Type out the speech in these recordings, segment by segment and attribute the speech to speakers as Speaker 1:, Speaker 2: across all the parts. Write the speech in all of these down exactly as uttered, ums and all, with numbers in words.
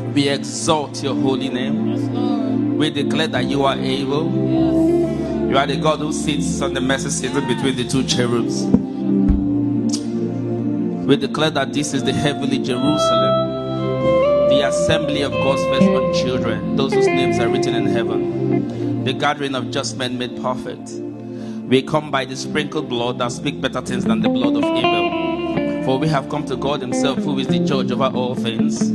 Speaker 1: We exalt your holy name.
Speaker 2: Yes, Lord.
Speaker 1: We declare that you are able.
Speaker 2: Yes.
Speaker 1: You are the God who sits on the mercy seat between the two cherubs. We declare that this is the heavenly Jerusalem, the assembly of God's firstborn children, those whose names are written in heaven, the gathering of just men made perfect. We come by the sprinkled blood that speaks better things than the blood of Abel. For we have come to God himself, who is the judge over all things.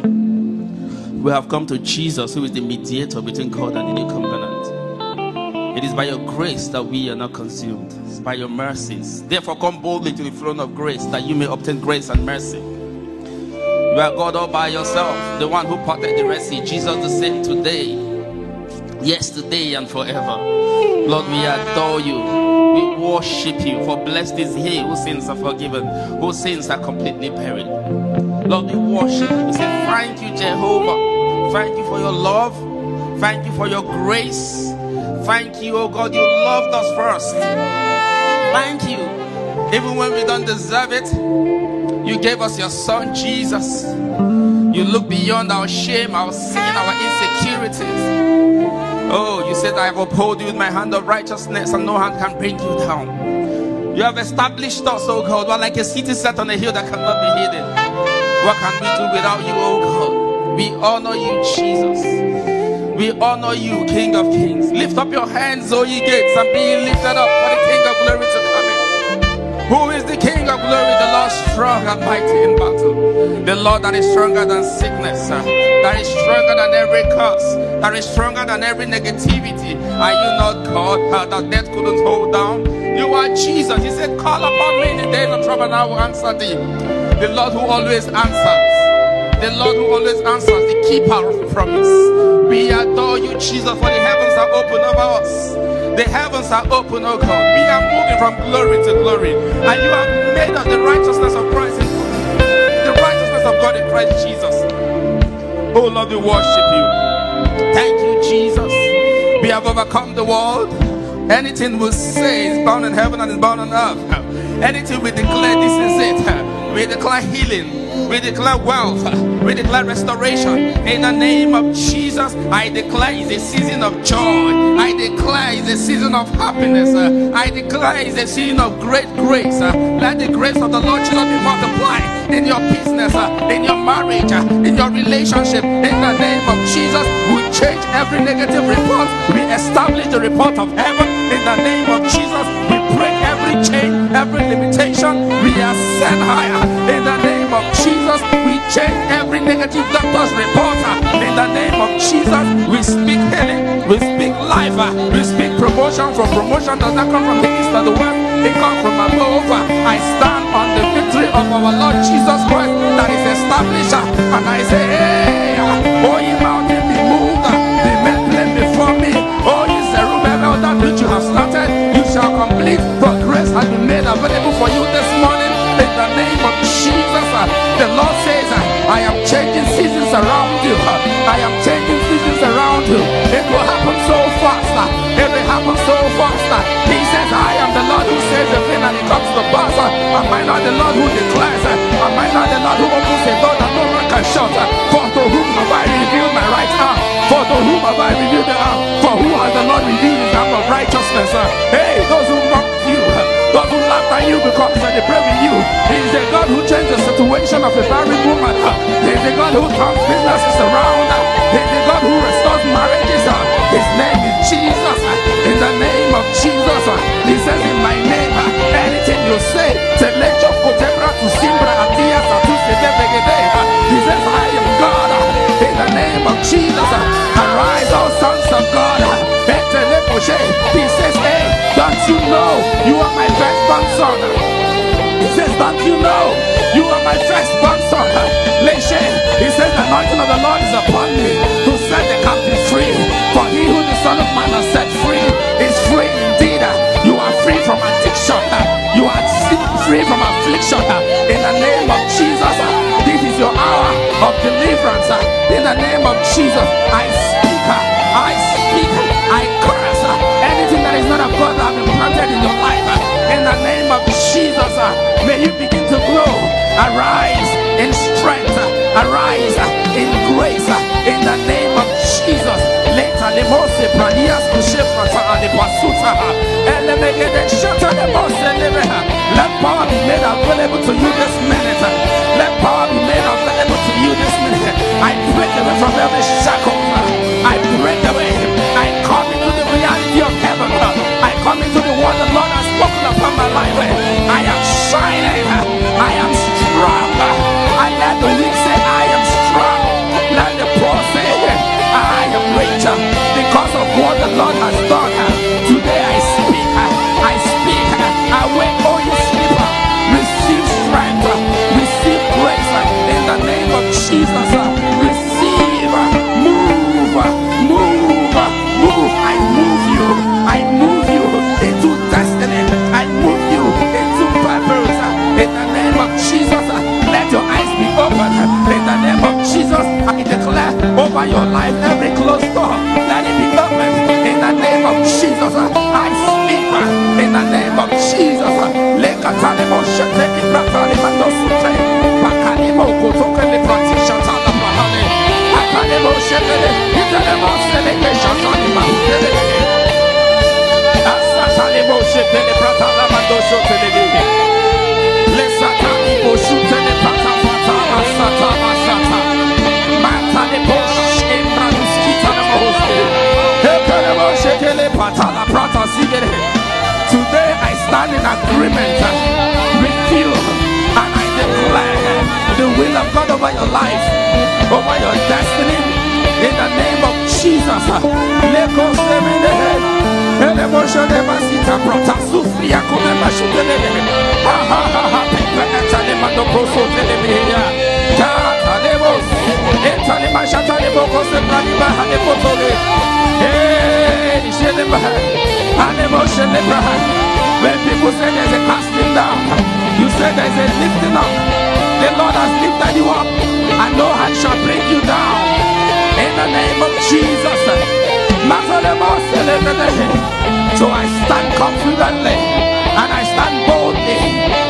Speaker 1: We have come to Jesus, who is the mediator between God and the new covenant. It is by your grace that we are not consumed. It's by your mercies. Therefore come boldly to the throne of grace, that you may obtain grace and mercy. You are God all by yourself, the one who parted the Red Sea. Jesus the same today, yesterday and forever. Lord, we adore you. We worship you. For blessed is he whose sins are forgiven, whose sins are completely buried. Lord, we worship you. We say thank you, Jehovah. Thank you for your love. Thank you for your grace. Thank you, oh God, you loved us first. Thank you. Even when we don't deserve it, you gave us your son, Jesus. You look beyond our shame, our sin, our insecurities. Oh, you said, I have upheld you with my hand of righteousness, and no hand can bring you down. You have established us, oh God. We're like a city set on a hill that cannot be hidden. What can we do without you, oh God? We honor you, Jesus. We honor you, King of Kings. Lift up your hands, O ye gates, and be lifted up for the King of glory to come in. Who is the King of glory? The Lord strong and mighty in battle. The Lord that is stronger than sickness, uh, that is stronger than every curse, that is stronger than every negativity. Are you not God uh, that death couldn't hold down? You are Jesus. He said, call upon me in the days of trouble and I will answer thee. The Lord who always answers. The Lord who always answers, the keeper of the promise. We adore you, Jesus, for the heavens are open over us. The heavens are open, oh God. We are moving from glory to glory. And you have made us the righteousness of Christ. The righteousness of God in Christ Jesus. Oh Lord, we worship you. Thank you, Jesus. We have overcome the world. Anything we say is bound in heaven and is bound on earth. Anything we declare, this is it. We declare healing. We declare wealth. We declare restoration. In the name of Jesus, I declare it's a season of joy. I declare it's a season of happiness. I declare it's a season of great grace. Let the grace of the Lord Jesus be multiplied in your business, in your marriage, in your relationship. In the name of Jesus, we change every negative report. We establish the report of heaven. In the name of Jesus, we break every chain, every limitation. We are set higher. In the name of Jesus, we change every negative doctor's report. In the name of Jesus, we speak healing, we speak life, we speak promotion. From promotion does not come from the east or the west, it comes from above. I stand on the victory of our Lord Jesus Christ that is established, and I say, hey, oh ye mountain, be moved, be made plain before me. Oh ye Zerubbabel, that which you have started, you shall complete. For grace has been made available for you this morning. In the name of Jesus, the Lord says, I am changing seasons around you. I am changing seasons around you. It will happen so fast. It will happen so fast. He says, I am the Lord who says a thing and it comes to pass. Am I not the Lord who declares? Am I not the Lord who opens a door that no man can shut? For to whom have I revealed my right arm? For to whom have I revealed the arm? For who has the Lord revealed his arm of righteousness? Hey, those who mock you, those who laugh at you because they pray with you. He is the God who changed the situation of a barren woman. He is the God who turns businesses around. He is the God who restores marriages. His name is Jesus. In the name of Jesus, he says in my name, anything you say, he says, I am God. In the name of Jesus, arise, O sons of God. He says, hey, don't you know you are my firstborn son? He says, don't you know you are my firstborn son? He says, the anointing of the Lord is upon me to set the captive free. For he who the Son of Man has set free is free indeed. You are free from addiction. You are free from affliction. In the name of Jesus, this is your hour of deliverance. In the name of Jesus, I speak, I speak, I curse anything that is not of God that has been planted in your life. In the name of Jesus, may you begin to grow. Arise in strength. Arise in grace.
Speaker 2: over your life. Every closed door, let it be open in the name of Jesus. I speak in the name of Jesus. Lekatalemo sheteki pratalema dosute. Pakalemo kotokele pratishatala mahale. Pakalemo shetele. Italemo seleke shatalema hutele. Asatalemo shetele pratalema dosotele. Lesatalemo shutele pratafata asata asata. Matalemo shembra duskita mahoste. Ekalemo shetele patala prata sigere. Today I stand in agreement with you and I declare the will of God over your life, over your destiny, in the name of Jesus. When people say there's a casting down, you say there's a lifting up. The Lord has lifted you up, and no hand shall bring you down. In the name of Jesus. So I stand confidently and I stand boldly.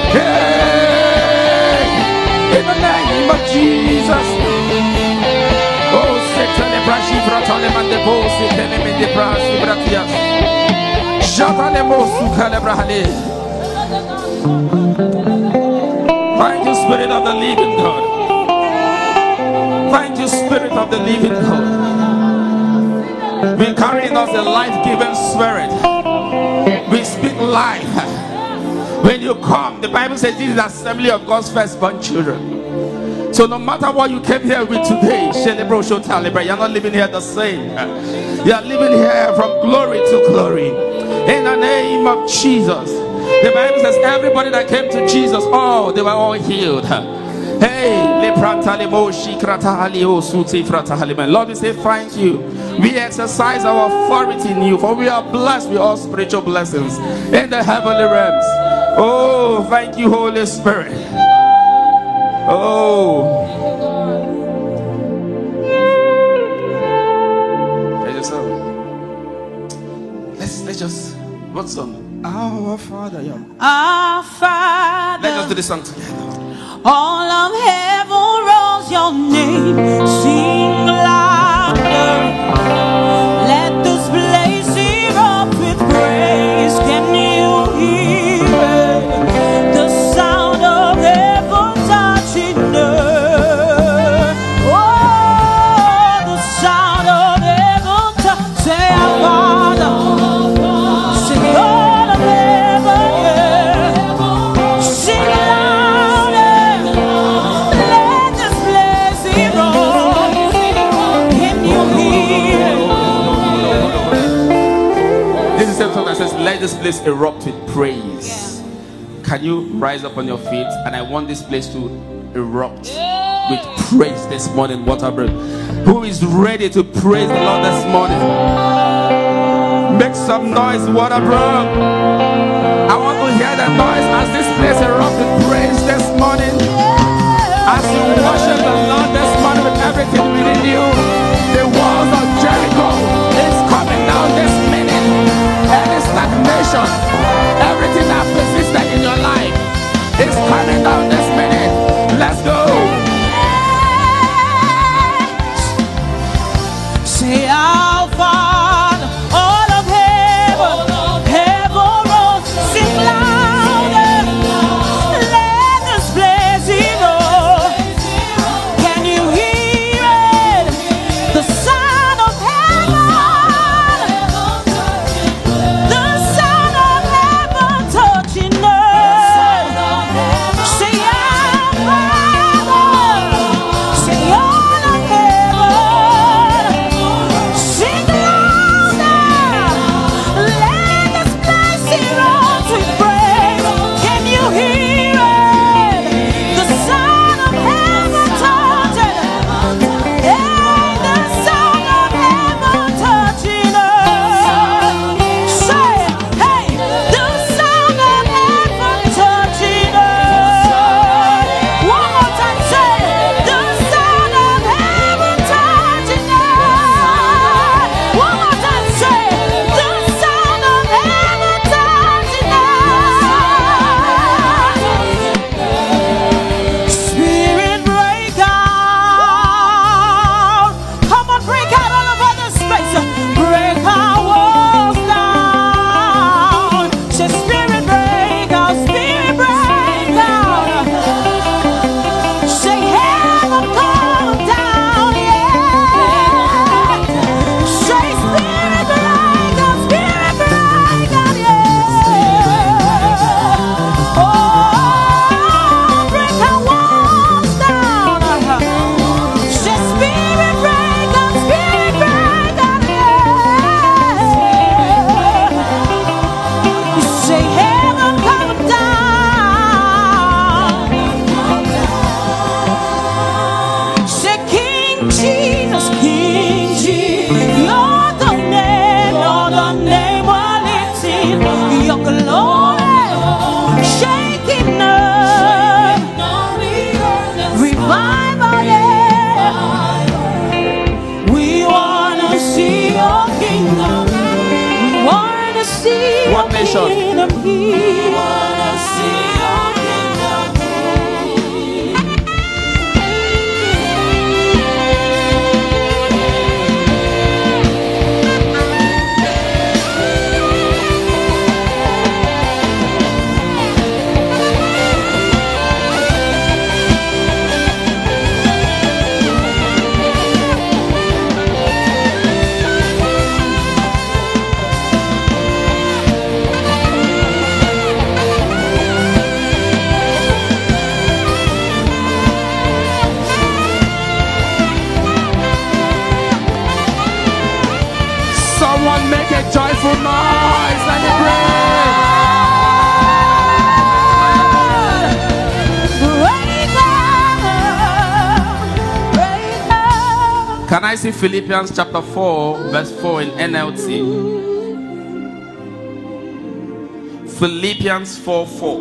Speaker 2: Hey, in the name of Jesus. Oh, Satan, the branch of Ratalim and the Boss, the enemy, the branch of Ratias. Thank you, Spirit of the living God. Thank you, Spirit of the living God. We carry in us the life-giving Spirit. We speak life. When you come, the Bible says this is the assembly of God's firstborn children. So no matter what you came here with today, you're not living here the same. You are living here from glory to glory. In the name of Jesus. The Bible says everybody that came to Jesus, oh, they were all healed. Hey, Lord, we say thank you. We exercise our authority in you, for we are blessed with all spiritual blessings in the heavenly realms. Oh, thank you, Holy Spirit. Oh, let's let's just what song? Our Father, yeah.
Speaker 3: Our Father.
Speaker 2: Let's just do this song together.
Speaker 3: All of heaven rolls your name. Sing louder. Let this place erupt with praise. Can you hear the sound of heaven touching earth? Oh, the sound of heaven touching. Say our Father. Say all of heaven, yeah. Sing louder. Let this place erupt. Can you hear?
Speaker 2: This is the song that says, let this place erupt with praise. Can you rise up on your feet? And I want this place to erupt with praise this morning, Waterbrook. Who is ready to praise the Lord this morning? Make some noise, Waterbrook. I want to hear the noise as this place erupts with praise this morning. As you worship the Lord this morning with everything within you, the walls of Jericho is coming down this minute. Any stagnation, everything that persisted in your life is coming down this minute. Let's go.
Speaker 3: Say our Father, all of heaven, heaven rolls, sing louder. Let this place erupt. Jesus, King Jesus, you're the name, you're the name we're lifting. Your glory, shaking earth, revive our land. We wanna see your kingdom. We wanna see your
Speaker 2: One nation.
Speaker 3: kingdom. We wanna see your kingdom.
Speaker 2: Someone make a joyful noise and pray. Can I see Philippians chapter four, verse four in N L T? Philippians four four.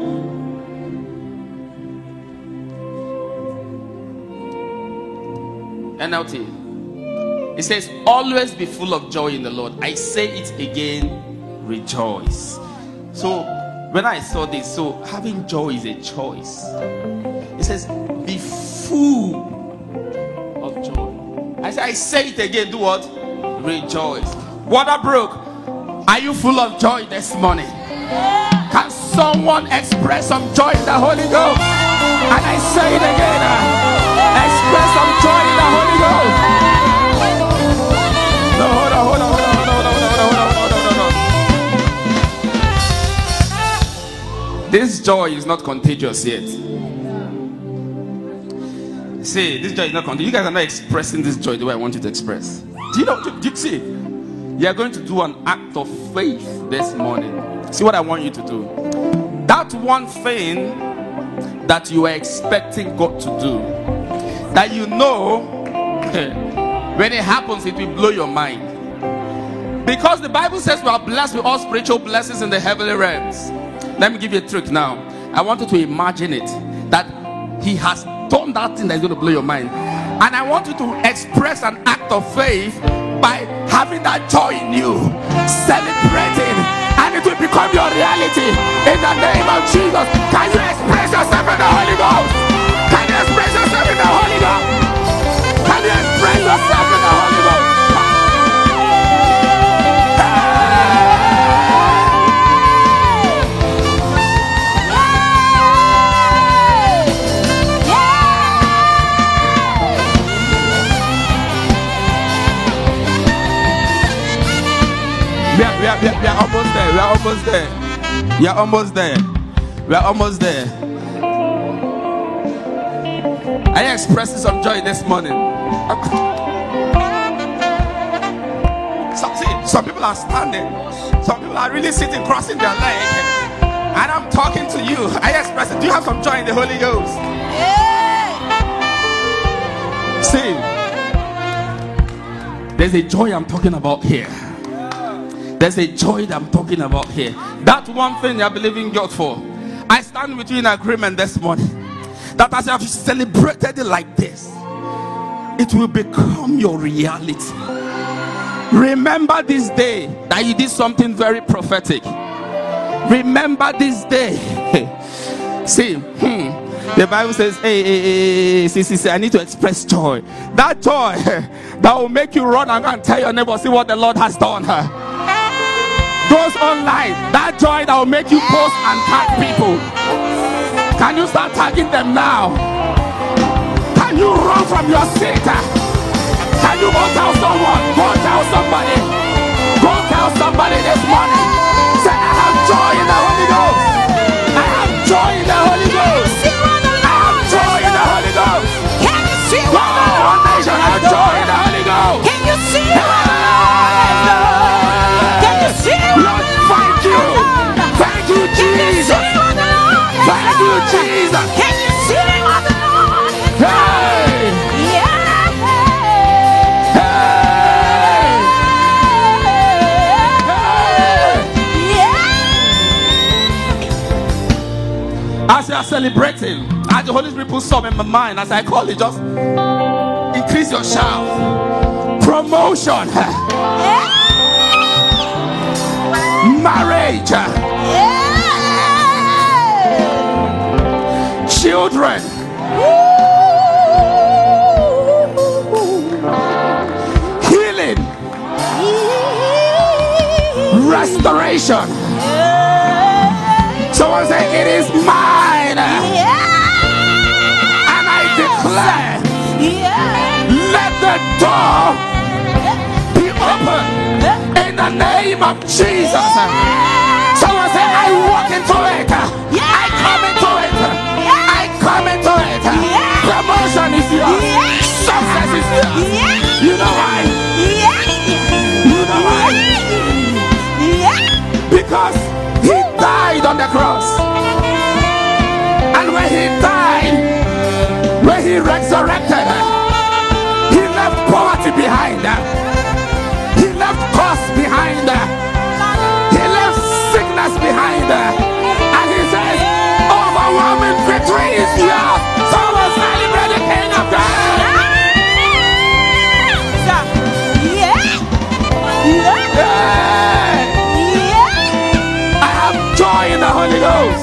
Speaker 2: N L T. It says, always be full of joy in the Lord. I say it again, rejoice. So when I saw this, so having joy is a choice. It says, be full of joy. I say, I say it again, do what? Rejoice. Waterbrook, are you full of joy this morning? Can someone express some joy in the Holy Ghost? And I say it again, uh, express some joy in the Holy Ghost. No, hold on, hold on, hold on, hold on, hold on, hold on, hold on. This joy is not contagious yet. See, this joy is not contagious. You guys are not expressing this joy the way I want you to express. Do you know? Do you see? You are going to do an act of faith this morning. See what I want you to do. That one thing that you are expecting God to do, that you know, when it happens, it will blow your mind. Because the Bible says we are blessed with all spiritual blessings in the heavenly realms. Let me give you a trick now. I want you to imagine it, that He has done that thing that is going to blow your mind. And I want you to express an act of faith by having that joy in you, celebrating, and it will become your reality in the name of Jesus. Can you express yourself in the Holy Ghost? Can you express yourself in the Holy Ghost? Can you express yourself in the Holy Ghost? We are, we, are, we, are, we are almost there. We are almost there. We are almost there. We are almost there. Are you expressing some joy this morning? Some, see, some people are standing. Some people are really sitting, crossing their leg. And I'm talking to you. Are you expressing? Do you have some joy in the Holy Ghost? Yeah. See, there's a joy I'm talking about here. There's a joy that I'm talking about here. That one thing you're believing God for. I stand with you in agreement this morning, that as you have celebrated it like this, it will become your reality. Remember this day that you did something very prophetic. Remember this day. See, hmm, the Bible says, hey, hey, hey, see, see, see, I need to express joy. That joy that will make you run and go and tell your neighbor, see what the Lord has done. Those online, that joy that will make you post and tag people. Can you start tagging them now? Can you run from your seat? Can you go tell someone? Go tell somebody. Go tell somebody this morning. Say, I have joy in the Holy Ghost. I have joy in the Holy Ghost. I have joy in the Holy Ghost.
Speaker 3: Can you see
Speaker 2: what the Lord has done? I have joy in the Holy Ghost.
Speaker 3: Can you see what the Lord has done? Can you see what
Speaker 2: Lord, thank you. Thank you, Jesus. Thank you, Jesus.
Speaker 3: Can you see what the Lord has done?
Speaker 2: Hey!
Speaker 3: Yeah.
Speaker 2: As you are celebrating, as the Holy Spirit puts some in my mind, as I call it, just increase your shout. Promotion.
Speaker 3: Yeah.
Speaker 2: Marriage.
Speaker 3: Yeah.
Speaker 2: Children. Healing. Restoration. Someone say, it is mine.
Speaker 3: Yeah.
Speaker 2: And I declare,
Speaker 3: Yeah.
Speaker 2: let the door be open in the name of Jesus. Someone say, I walk into it. I come into it. I come into it. Promotion is yours. Success is yours. You know why? You know why? Because he died on the cross. And when he died, when he resurrected, he left poverty behind. He left cost behind. He left sickness behind. And he says, overwhelming victory is yours. So we'll celebrate the King of God. I have joy in the Holy Ghost.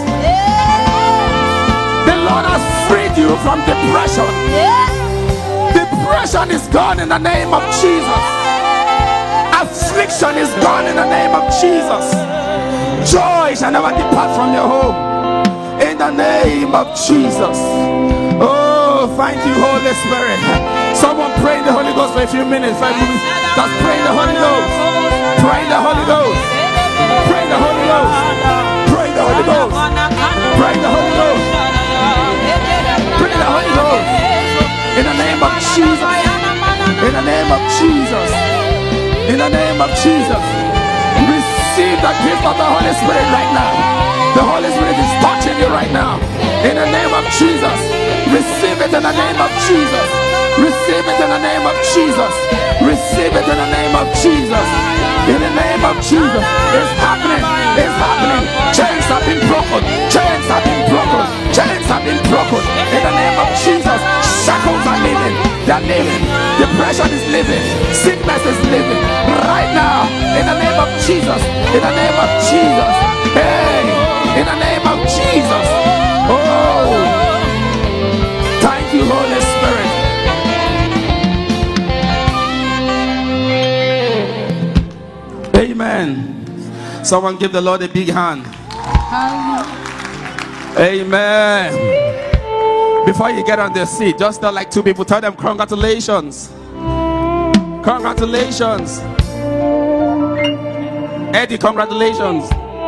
Speaker 2: The Lord has freed you from depression. Depression is gone in the name of Jesus. Affliction is gone in the name of Jesus. Joy shall never depart from your home in the name of Jesus. Oh, thank you, Holy Spirit. Someone pray in the Holy Ghost for a few minutes, five minutes. Just pray in the Holy Ghost. Pray in the Holy Ghost. Pray in the Holy Ghost. Pray in the Holy Ghost. Pray in the Holy Ghost. Pray in the Holy Ghost. In the name of Jesus. In the name of Jesus. In the name of Jesus. Receive the gift of the Holy Spirit right now. The Holy Spirit is touching you right now. In the name of Jesus. Receive it in the name of Jesus. Receive it in the name of Jesus. Receive it in the name of Jesus. In the name of Jesus. It's happening. It's happening. Chains have been broken. Chains have been broken. Chains have been broken. In the name of Jesus. Shackles are leaving. They're leaving. Depression is leaving. Sickness is leaving. Right now. In the name of Jesus. In the name of Jesus. Hey. In the name of Jesus. Oh. Thank you, Holy Spirit. Amen. Someone give the Lord a big hand. Amen. Before you get on the seat, just tell like two people, tell them congratulations. Congratulations. Eddie, congratulations.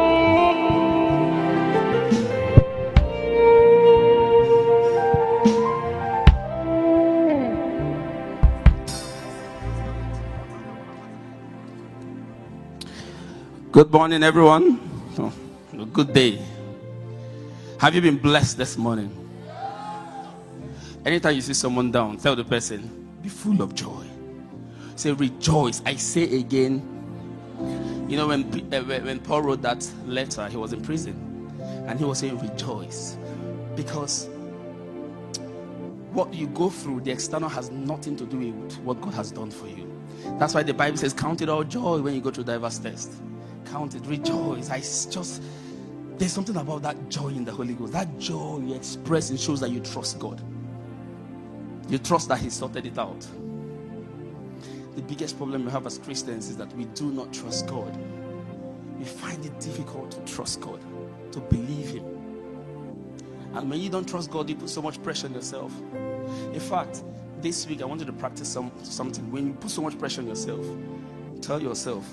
Speaker 2: Good morning, everyone. Oh, good day. Have you been blessed this morning? Anytime you see someone down, tell the person, be full of joy. Say, rejoice. I say again. You know, when, uh, when Paul wrote that letter, he was in prison. And he was saying, rejoice. Because what you go through, the external has nothing to do with what God has done for you. That's why the Bible says, count it all joy when you go through diverse tests. Count it, rejoice. I just, there's something about that joy in the Holy Ghost. That joy you express, it shows that you trust God. You trust that He sorted it out. The biggest problem we have as Christians is that we do not trust God. We find it difficult to trust God, to believe Him. And when you don't trust God, you put so much pressure on yourself. In fact, this week I wanted to practice some something. When you put so much pressure on yourself, tell yourself,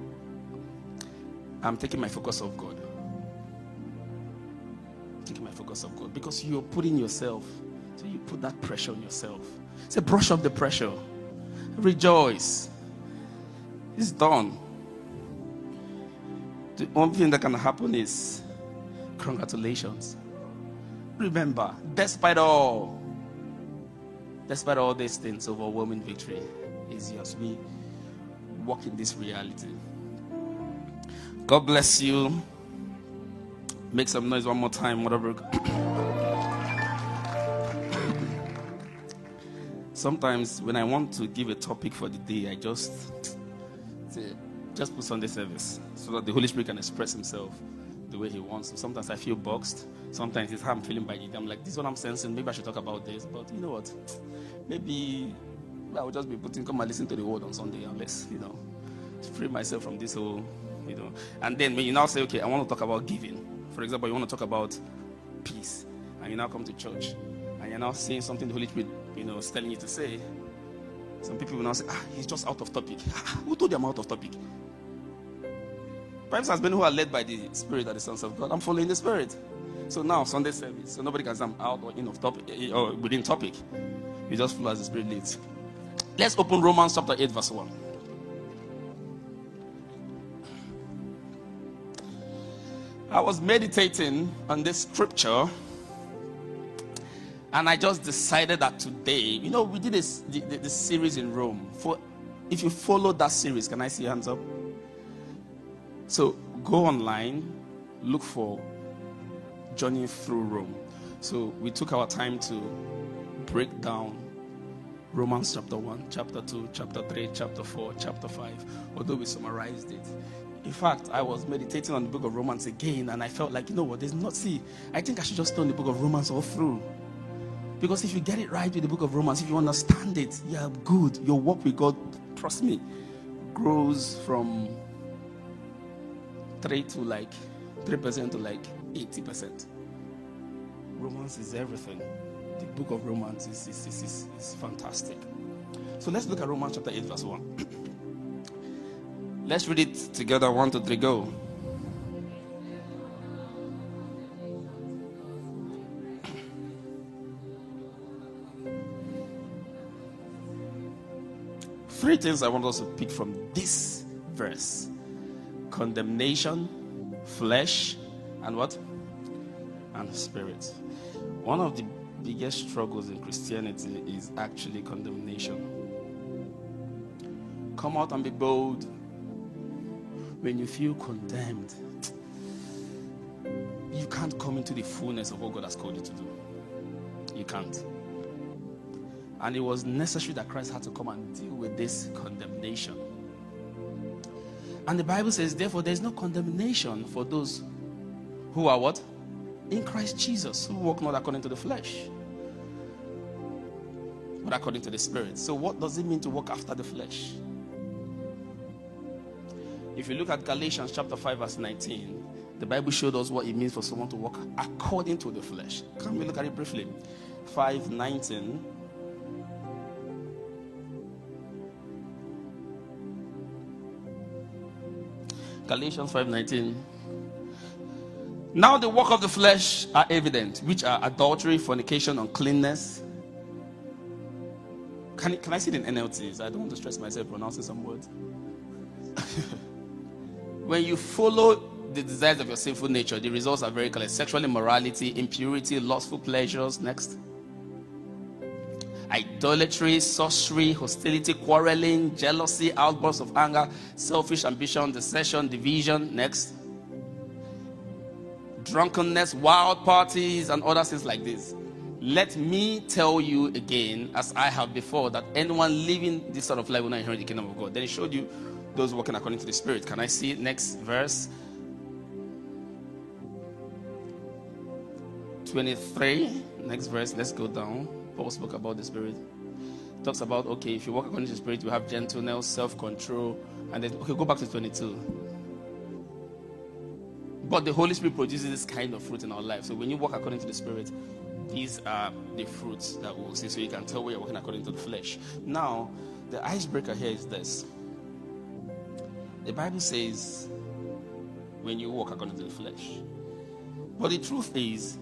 Speaker 2: I'm taking my focus off God. Taking my focus off God. Because you're putting yourself, so you put that pressure on yourself. Say, brush off the pressure. Rejoice. It's done. The only thing that can happen is congratulations. Remember, despite all, despite all these things, overwhelming victory is yours. We walk in this reality. God bless you.
Speaker 1: Make some noise one more time, whatever. Sometimes when I want to give a topic for the day, I just say, just put Sunday service so that the Holy Spirit can express himself the way he wants to. Sometimes I feel boxed. Sometimes it's how I'm feeling by the day. I'm like, this is what I'm sensing. Maybe I should talk about this. But you know what? Maybe I will just be putting, come and listen to the word on Sunday unless, you know, free myself from this whole, you know. And then when you now say, okay, I want to talk about giving. For example, you want to talk about peace. And you now come to church. And you're now saying something the Holy Spirit, you know, is telling you to say. Some people will now say, ah, he's just out of topic. Who told you I'm out of topic? Perhaps as many who are led by the Spirit are the sons of God. I'm following the Spirit. So now, Sunday service. So nobody can say I'm out or in of topic or within topic. You just follow as the Spirit leads. Let's open Romans chapter eight, verse one. I was meditating on this scripture. And I just decided that today, you know, we did this the, the, the series in Rome. For if you follow that series, can I see hands up? So go online, look for Journey Through Rome. So we took our time to break down Romans chapter one, chapter two, chapter three, chapter four, chapter five, although we summarized it. In fact, I was meditating on the book of Romans again, and I felt like, you know what, there's not, see, I think I should just turn the book of Romans all through. Because if you get it right with the book of Romans, if you understand it, you're good. Your walk with God, trust me, grows from three to like three percent to like eighty percent. Romans is everything. The book of Romans is, is, is, is, is fantastic. So let's look at Romans chapter eight, verse one. Let's read it together. One, two, three, go. Three things I want us to pick from this verse: condemnation, flesh, and what? And spirit. One of the biggest struggles in Christianity is actually condemnation. Come out and be bold. When you feel condemned, you can't come into the fullness of what God has called you to do. You can't. And it was necessary that Christ had to come and deal with this condemnation. And the Bible says, therefore, there is no condemnation for those who are what? In Christ Jesus, who walk not according to the flesh, but according to the Spirit. So what does it mean to walk after the flesh? If you look at Galatians chapter five, verse nineteen, the Bible showed us what it means for someone to walk according to the flesh. Can we look at it briefly? five nineteen. Galatians five nineteen. Now the work of the flesh are evident, which are adultery, fornication, uncleanness. Can, can I see it in N L Ts? I don't want to stress myself pronouncing some words. When you follow the desires of your sinful nature, the results are very clear: sexual immorality, impurity, lustful pleasures. Next. Idolatry, sorcery, hostility, quarreling, jealousy, outbursts of anger, selfish ambition, deception, division. Next. Drunkenness, wild parties, and other things like this. Let me tell you again, as I have before, that anyone living this sort of life will not inherit the kingdom of God. Then it showed you those walking according to the Spirit. Can I see next verse? twenty-three. Next verse. Let's go down. Paul spoke about the Spirit. Talks about, okay, if you walk according to the Spirit, you have gentleness, self-control. And then, okay, go back to twenty-two. But the Holy Spirit produces this kind of fruit in our life. So when you walk according to the Spirit, these are the fruits that we'll see. So you can tell where you're walking according to the flesh. Now, the icebreaker here is this. The Bible says, when you walk according to the flesh. But the truth is,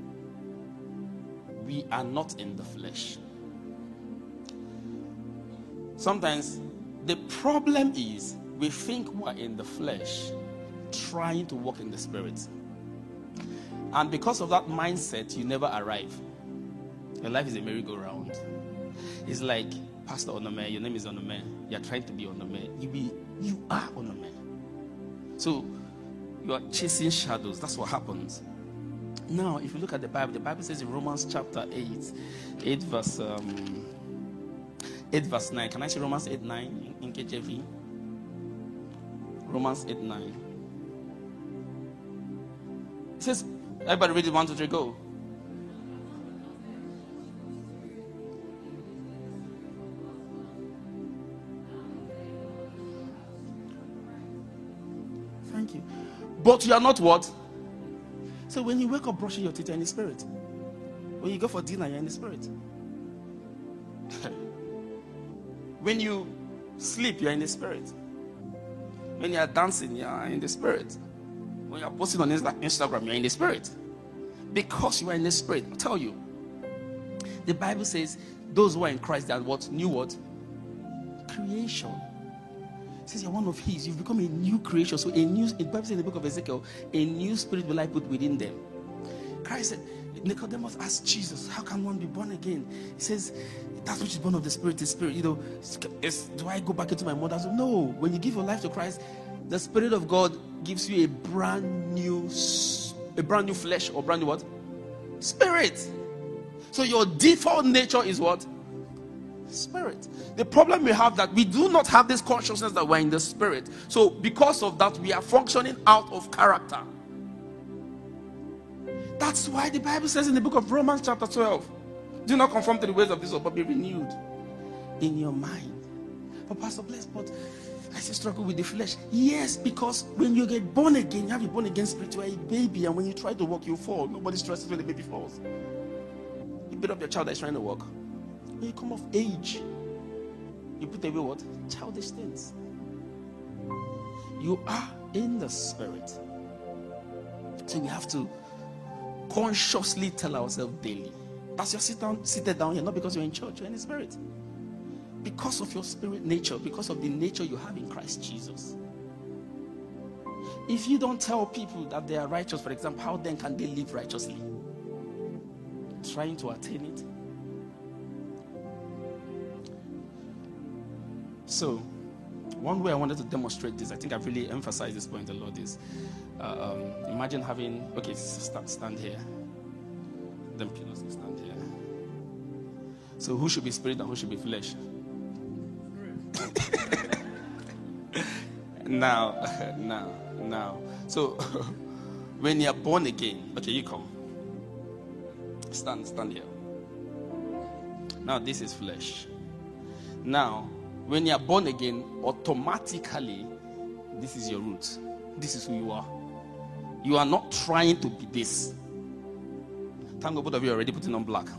Speaker 1: we are not in the flesh. Sometimes the problem is we think we're in the flesh, trying to walk in the Spirit. And because of that mindset, you never arrive. Your life is a merry-go-round. It's like, Pastor Onome, your name is Onome. You're trying to be Onome. You be, you are Onome. So You are chasing shadows. That's what happens. Now, if you look at the Bible, the Bible says in Romans chapter eight, eight verse um, eight verse nine. Can I see Romans eight nine in K J V? Romans eight nine. It says, everybody read it, one, two, three, go. Thank you. But you are not what? So when you wake up brushing your teeth, you're in the spirit. When you go for dinner, you're in the spirit. When you sleep, you're in the spirit. When you're dancing, you're in the spirit. When you're posting on Instagram, you're in the spirit. Because you are in the spirit. I'll tell you. The Bible says those who are in Christ, they are what? New what? Creation. It says you're one of his. You've become a new creation. So a new, the Bible says in the book of Ezekiel, a new spirit will I put within them. Christ said, Nicodemus asked Jesus, how can one be born again? He says, that which is born of the spirit is spirit. You know, is, do I go back into my mother's womb? No. When you give your life to Christ, the Spirit of God gives you a brand new, a brand new flesh or brand new what? Spirit. So your default nature is what? Spirit. The problem we have that we do not have this consciousness that we're in the spirit. So because of that, we are functioning out of character. That's why the Bible says in the book of Romans chapter twelve, do not conform to the ways of this world, but be renewed in your mind. But Pastor Bless, but I still struggle with the flesh. Yes, because when you get born again, you have a born again spirit, you are a baby, and when you try to walk, you fall. Nobody stresses when the baby falls. You beat up your child that is trying to walk. When you come of age, you put away what? Childish things. You are in the spirit. So we have to consciously tell ourselves daily. As you're sit down, seated down here, not because you're in church, you're in the spirit. Because of your spirit nature, because of the nature you have in Christ Jesus. If you don't tell people that they are righteous, for example, how then can they live righteously? Trying to attain it. So, one way I wanted to demonstrate this, I think I've really emphasized this point a lot, is uh, um, imagine having, okay, stand, stand here. Them pillars stand here. So, who should be spirit and who should be flesh? now, now, now. So, when you're born again, okay, you come. Stand, stand here. Now, this is flesh. Now, when you are born again, automatically, this is your root. This is who you are. You are not trying to be this. Thank God both of you are already putting on black.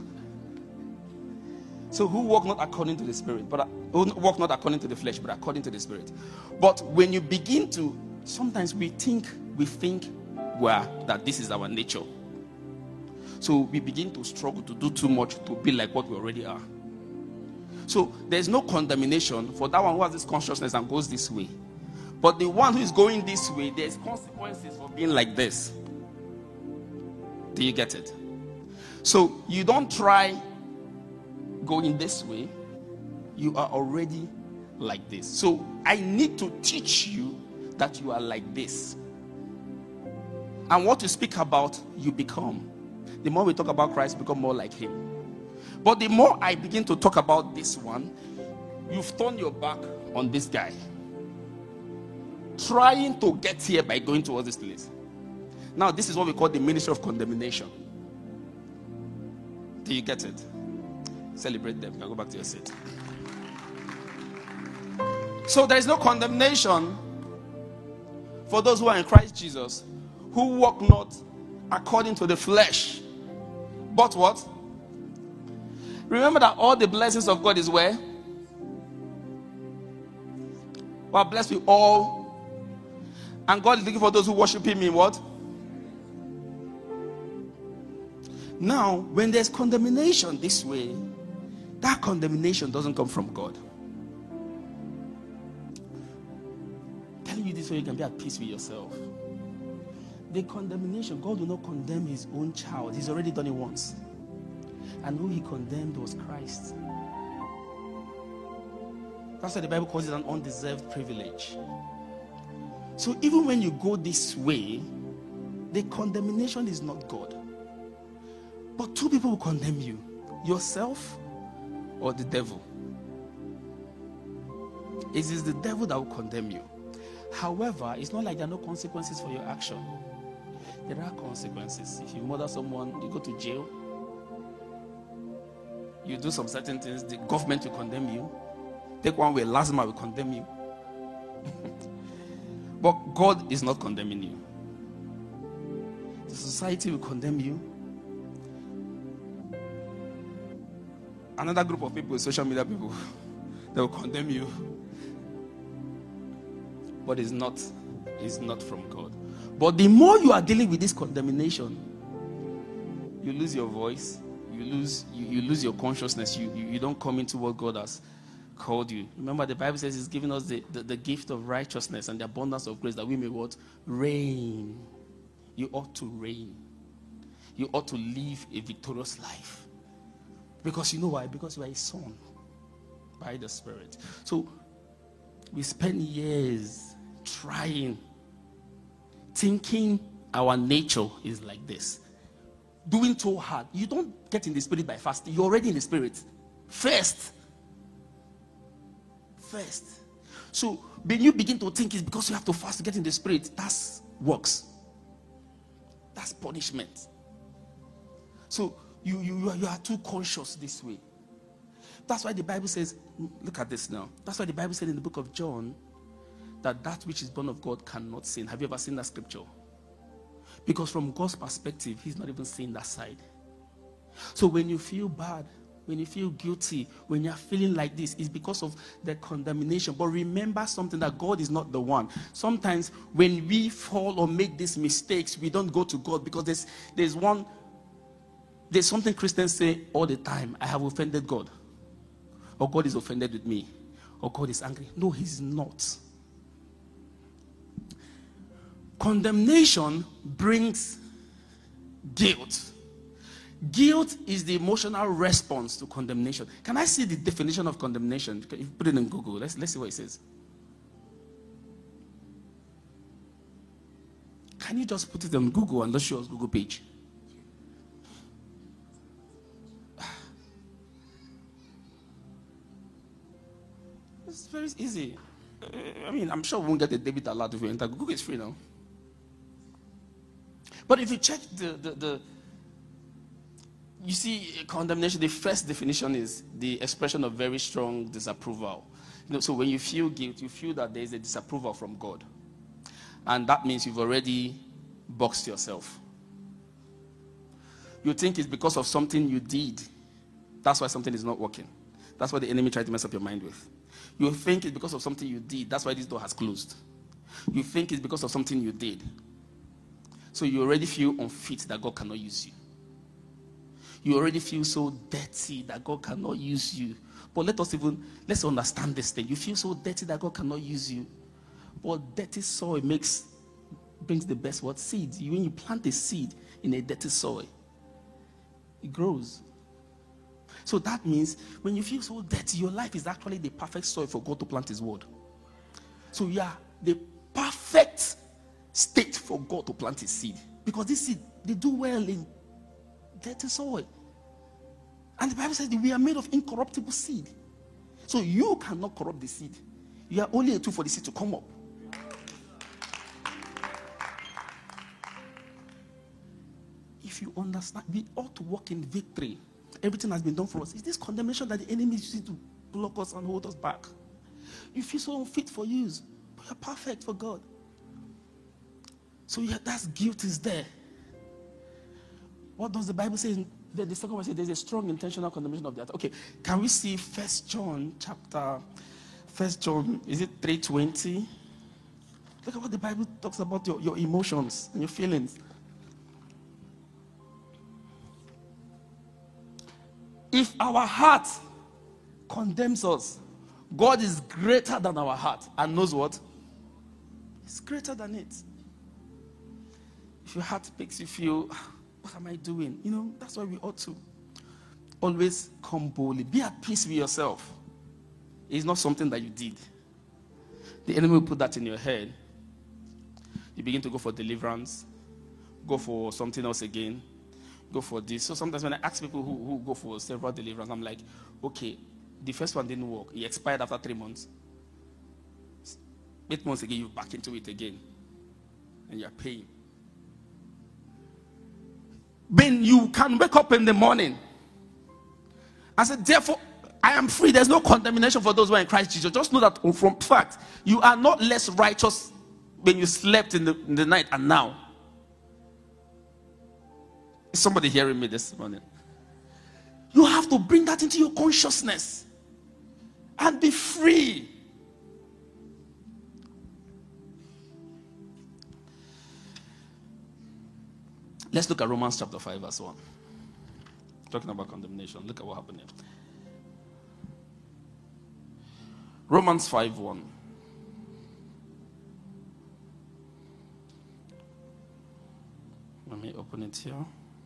Speaker 1: So who walk not according to the spirit, but who walk not according to the flesh, but according to the spirit. But when you begin to, sometimes we think, we think, well, that this is our nature. So we begin to struggle to do too much to be like what we already are. So there's no condemnation for that one who has this consciousness and goes this way. But the one who is going this way, there's consequences for being like this. Do you get it? So you don't try going this way. You are already like this. So I need to teach you that you are like this. And what you speak about, you become. The more we talk about Christ, become more like him. But the more I begin to talk about this one, you've turned your back on this guy. Trying to get here by going towards this place. Now, this is what we call the ministry of condemnation. Do you get it? Celebrate them. You can go back to your seat. So there is no condemnation for those who are in Christ Jesus, who walk not according to the flesh, but what? Remember that all the blessings of God is where? We are blessed with all. And God is looking for those who worship him in what? Now, when there's condemnation this way, that condemnation doesn't come from God. I'm telling you this so you can be at peace with yourself. The condemnation, God will not condemn his own child. He's already done it once. And who he condemned was Christ. That's why the Bible calls it an undeserved privilege. So even when you go this way, the condemnation is not God. But two people will condemn you, yourself or the devil. It is the devil that will condemn you. However, it's not like there are no consequences for your action. There are consequences. If you murder someone, you go to jail. You do some certain things, the government will condemn you. Take one way, Lazima will condemn you. But God is not condemning you. The society will condemn you. Another group of people, social media people, they will condemn you. But it's not, it's not from God. But the more you are dealing with this condemnation, you lose your voice, you lose, you, you lose your consciousness, you, you, you don't come into what God has called you. Remember, the Bible says He's given us the, the, the gift of righteousness and the abundance of grace that we may what? Reign. You ought to reign. You ought to live a victorious life. Because you know why? Because you are a son by the Spirit. So we spend years trying, thinking our nature is like this. Doing so hard. You don't get in the Spirit by fasting. You're already in the Spirit. First. First. So when you begin to think it's because you have to fast to get in the Spirit, that's works. That's punishment. So you, you, you, are, you are too conscious this way. That's why the Bible says, look at this now. That's why the Bible said in the book of John that that which is born of God cannot sin. Have you ever seen that scripture? Because from God's perspective, He's not even seeing that side. So when you feel bad, when you feel guilty, when you're feeling like this, it's because of the condemnation. But remember something, that God is not the one. Sometimes when we fall or make these mistakes, we don't go to God because there's there's one, there's something Christians say all the time: I have offended God. Or God is offended with me. Or God is angry. No, He's not. Condemnation brings guilt. Guilt is the emotional response to condemnation. Can I see the definition of condemnation? Can you put it in Google? Let's, let's see what it says. Can you just put it on Google and let's show us Google page? It's very easy. I mean, I'm sure we won't get a debit alert if we enter. Google is free now. But if you check the, the, the you see, condemnation, the first definition is the expression of very strong disapproval. You know, so when you feel guilt, you feel that there is a disapproval from God. And that means you've already boxed yourself. You think it's because of something you did. That's why something is not working. That's what the enemy tried to mess up your mind with. You think it's because of something you did. That's why this door has closed. You think it's because of something you did. So you already feel unfit that God cannot use you. You already feel so dirty that God cannot use you. But let us even, let's understand this thing. You feel so dirty that God cannot use you. But dirty soil makes, brings the best what? Seeds. When you plant a seed in a dirty soil, it grows. So that means when you feel so dirty, your life is actually the perfect soil for God to plant His word. So you are the perfect state for God to plant His seed. Because this seed, they do well in dirty soil. And the Bible says that we are made of incorruptible seed. So you cannot corrupt the seed. You are only a tool for the seed to come up. If you understand, we ought to walk in victory. Everything has been done for us. It's this condemnation that the enemy is using to block us and hold us back. You feel so unfit for use, but you're perfect for God. So yeah, that's guilt is there. What does the Bible say? The, the second one says there's a strong intentional condemnation of that. Okay, can we see First John chapter, First John, is it three twenty? Look at what the Bible talks about your, your emotions and your feelings. If our heart condemns us, God is greater than our heart and knows what? It's greater than it. If your heart makes you feel, what am I doing? You know, that's why we ought to always come boldly. Be at peace with yourself. It's not something that you did. The enemy will put that in your head You begin to go for deliverance, go for something else again, go for this. So sometimes when I ask people who, who go for several deliverance, I'm like, okay, the first one didn't work. It expired after three months. Eight months again, you back into it again. And you're paying. When you can wake up in the morning and say, therefore, I am free. There's no condemnation for those who are in Christ Jesus. Just know that from fact, you are not less righteous when you slept in the, in the night and now. Is somebody hearing me this morning? You have to bring that into your consciousness and be free. Let's look at Romans chapter five, verse one. Talking about condemnation. Look at what happened here. Romans five one. Let me open it here.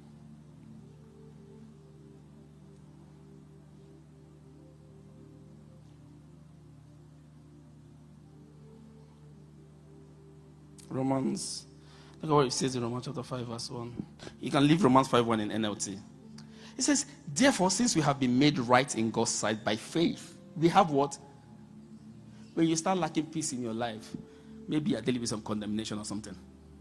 Speaker 1: Romans, look at what it says in Romans chapter five, verse one. You can leave Romans five one in N L T. It says, therefore, since we have been made right in God's sight by faith, we have what? When you start lacking peace in your life, maybe you're dealing with some condemnation or something.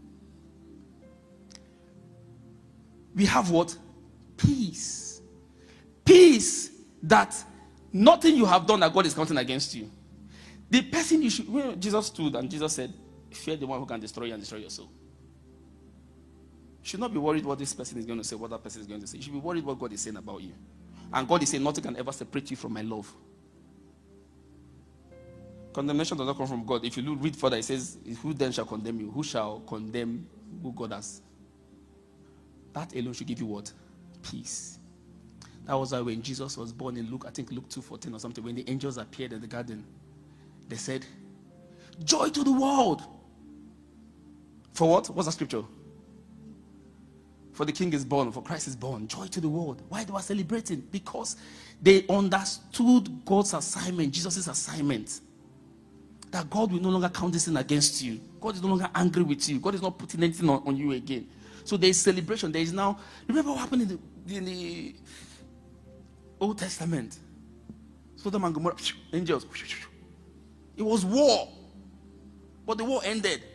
Speaker 1: We have what? Peace. Peace that nothing you have done that God is counting against you. The person you should, when Jesus stood and Jesus said, fear the one who can destroy you and destroy your soul. You should not be worried what this person is going to say, what that person is going to say. You should be worried what God is saying about you. And God is saying nothing can ever separate you from my love. Condemnation does not come from God. If you read further, it says, who then shall condemn you? Who shall condemn who God has? That alone should give you what? Peace. That was why when Jesus was born in Luke, I think Luke two fourteen or something, when the angels appeared in the garden, they said, joy to the world. For what? What's the scripture? For the king is born, for Christ is born. Joy to the world. Why they were celebrating? Because they understood God's assignment, Jesus' assignment. That God will no longer count this sin against you. God is no longer angry with you. God is not putting anything on, on you again. So there is celebration. There is now, remember what happened in the, in the Old Testament? Sodom and Gomorrah, angels. It was war. But the war ended.